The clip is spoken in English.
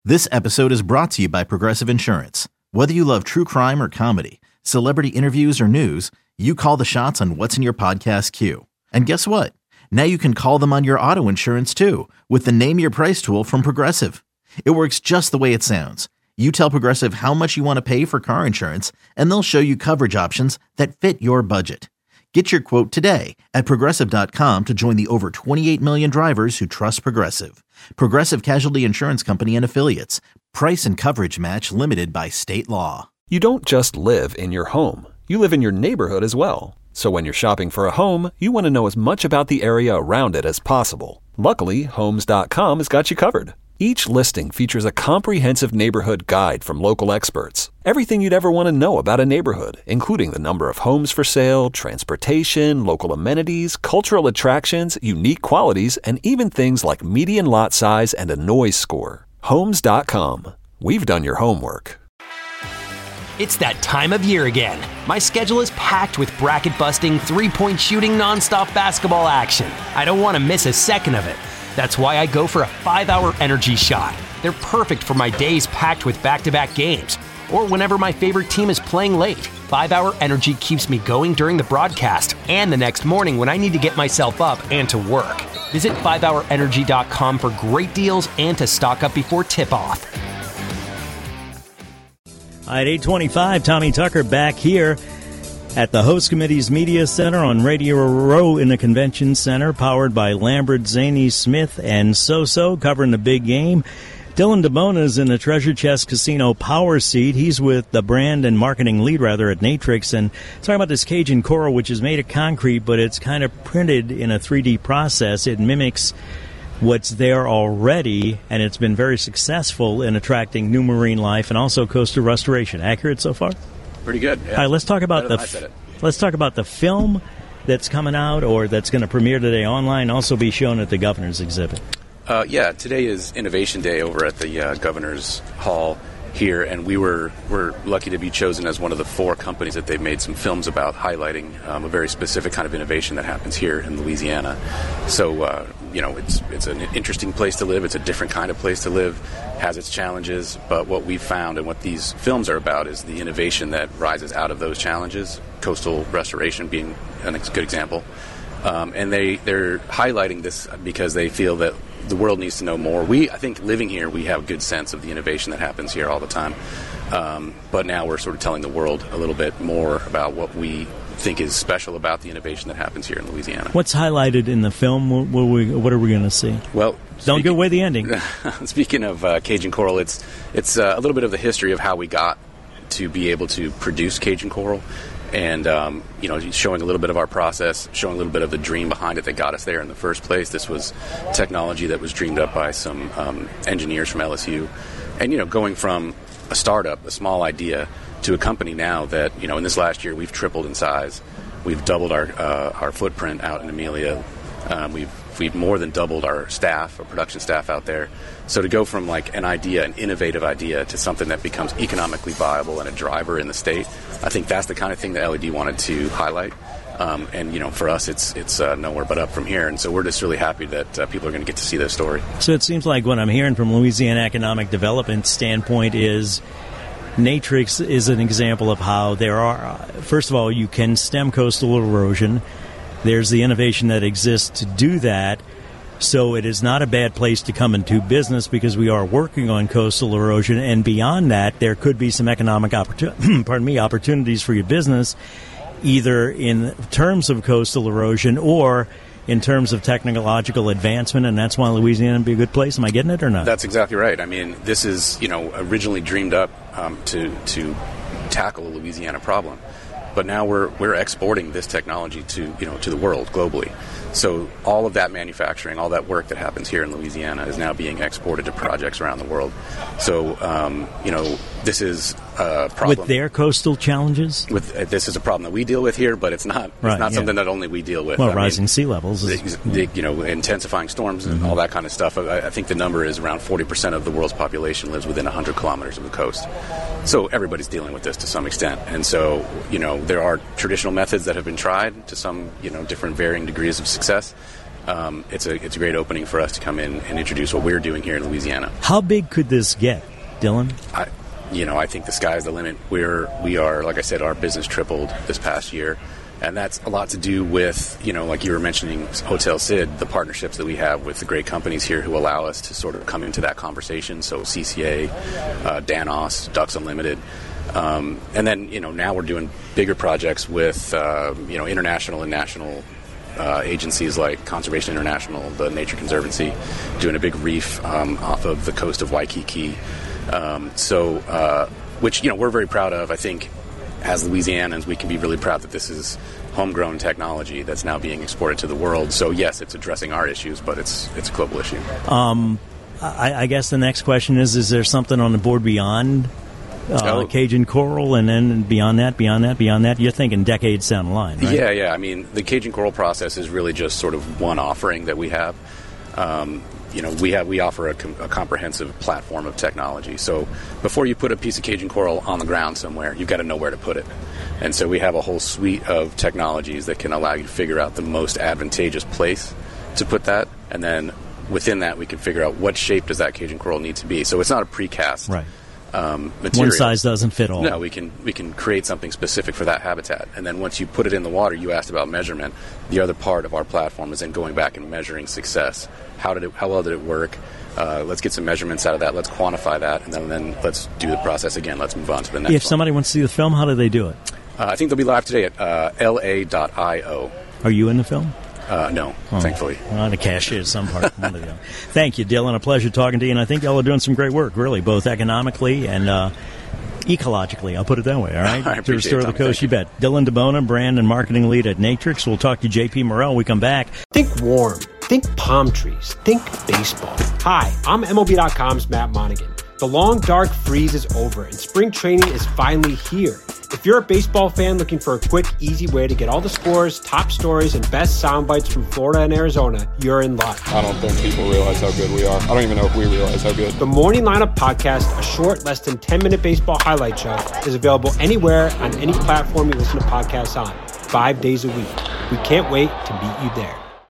This episode is brought to you by Progressive Insurance. Whether you love true crime or comedy, celebrity interviews or news, you call the shots on what's in your podcast queue. And guess what? Now you can call them on your auto insurance too with the Name Your Price tool from Progressive. It works just the way it sounds. You tell Progressive how much you want to pay for car insurance, and they'll show you coverage options that fit your budget. Get your quote today at Progressive.com to join the over 28 million drivers who trust Progressive. Progressive Casualty Insurance Company and Affiliates. Price and coverage match limited by state law. You don't just live in your home. You live in your neighborhood as well. So when you're shopping for a home, you want to know as much about the area around it as possible. Luckily, Homes.com has got you covered. Each listing features a comprehensive neighborhood guide from local experts. Everything you'd ever want to know about a neighborhood, including the number of homes for sale, transportation, local amenities, cultural attractions, unique qualities, and even things like median lot size and a noise score. Homes.com. We've done your homework. It's that time of year again. My schedule is packed with bracket-busting, three-point shooting, nonstop basketball action. I don't want to miss a second of it. That's why I go for a 5-hour energy shot. They're perfect for my days packed with back-to-back games, or whenever my favorite team is playing late. 5-hour energy keeps me going during the broadcast and the next morning when I need to get myself up and to work. Visit 5hourenergy.com for great deals and to stock up before tip-off. At 8:25, Tommy Tucker back here at the Host Committee's Media Center on Radio Row in the Convention Center, powered by Lambert, Zaney, Smith, and So-So, covering the big game. Dylan DeBona's in the Treasure Chest Casino power seat. He's with the brand and marketing lead, at Natrix, and talking about this Cajun Coral, which is made of concrete, but it's kind of printed in a 3D process. It mimics what's there already, and it's been very successful in attracting new marine life and also coastal restoration. Accurate so far? Pretty good. Yeah. All right, let's talk about the film that's coming out or that's going to premiere today online, also be shown at the Governor's exhibit. Today is Innovation Day over at the Governor's Hall here, and we're lucky to be chosen as one of the 4 companies that they've made some films about, highlighting a very specific kind of innovation that happens here in Louisiana. So, it's an interesting place to live. It's a different kind of place to live, has its challenges, but what we've found and what these films are about is the innovation that rises out of those challenges, coastal restoration being a good example. And they're highlighting this because they feel that the world needs to know more. I think living here, we have a good sense of the innovation that happens here all the time. But now we're sort of telling the world a little bit more about what we think is special about the innovation that happens here in Louisiana. What's highlighted in the film? What are we going to see? Well, don't give away the ending. Speaking of Cajun Coral, it's a little bit of the history of how we got to be able to produce Cajun Coral. And, showing a little bit of our process, showing a little bit of the dream behind it that got us there in the first place. This was technology that was dreamed up by some engineers from LSU. And, going from a startup, a small idea, to a company now that, in this last year we've tripled in size. We've doubled our footprint out in Amelia. We've more than doubled our production staff out there. So to go from like an innovative idea, to something that becomes economically viable and a driver in the state, I think that's the kind of thing that LED wanted to highlight. And for us, it's nowhere but up from here. And so we're just really happy that people are going to get to see this story. So it seems like what I'm hearing from Louisiana economic development standpoint is Natrix is an example of how there are, first of all, you can stem coastal erosion. There's the innovation that exists to do that. So it is not a bad place to come and do business because we are working on coastal erosion. And beyond that, there could be some economic opportunities for your business, either in terms of coastal erosion or in terms of technological advancement, and that's why Louisiana would be a good place. Am I getting it or not? That's exactly right. I mean, this is, originally dreamed up to tackle a Louisiana problem. But now we're exporting this technology to the world globally. So all of that manufacturing, all that work that happens here in Louisiana is now being exported to projects around the world. So this is a problem. With their coastal challenges? This is a problem that we deal with here, but it's not something that only we deal with. Well, rising sea levels. Intensifying storms and all that kind of stuff. I think the number is around 40% of the world's population lives within 100 kilometers of the coast. So everybody's dealing with this to some extent. And so, there are traditional methods that have been tried to some, different varying degrees of success. it's a great opening for us to come in and introduce what we're doing here in Louisiana. How big could this get, Dylan? I think the sky's the limit. We are, like I said, our business tripled this past year. And that's a lot to do with, like you were mentioning, Hotel Sid, the partnerships that we have with the great companies here who allow us to sort of come into that conversation. So CCA, Danos, Ducks Unlimited. And then, now we're doing bigger projects with, international and national agencies like Conservation International, the Nature Conservancy, doing a big reef off of the coast of Waikiki. Which, we're very proud of. I think as Louisianans, we can be really proud that this is homegrown technology that's now being exported to the world. So, yes, it's addressing our issues, but it's a global issue. I guess the next question is there something on the board beyond Cajun Coral, and then beyond that? You're thinking decades down the line, right? Yeah. I mean, the Cajun Coral process is really just sort of one offering that we have. We offer a comprehensive platform of technology. So before you put a piece of Cajun Coral on the ground somewhere, you've got to know where to put it. And so we have a whole suite of technologies that can allow you to figure out the most advantageous place to put that. And then within that, we can figure out what shape does that Cajun Coral need to be. So it's not a precast material. One size doesn't fit all. No, we can create something specific for that habitat. And then once you put it in the water, you asked about measurement. The other part of our platform is then going back and measuring success. How well did it work? Let's get some measurements out of that. Let's quantify that, and then let's do the process again. Let's move on to the next one. If somebody wants to see the film, how do they do it? I think they'll be live today at la.io. Are you in the film? No, thankfully. The cashier is some part. Thank you, Dylan. A pleasure talking to you, and I think y'all are doing some great work, really, both economically and ecologically. I'll put it that way, all right? I appreciate to restore it, the coast, you bet. Dylan DeBona, brand and marketing lead at Natrix. We'll talk to JP Morrell when we come back. Think warm. Think palm trees. Think baseball. Hi, I'm MLB.com's Matt Monaghan. The long, dark freeze is over, and spring training is finally here. If you're a baseball fan looking for a quick, easy way to get all the scores, top stories, and best sound bites from Florida and Arizona, you're in luck. I don't think people realize how good we are. I don't even know if we realize how good. The Morning Lineup Podcast, a short, less than 10-minute baseball highlight show, is available anywhere on any platform you listen to podcasts on, 5 days a week. We can't wait to meet you there.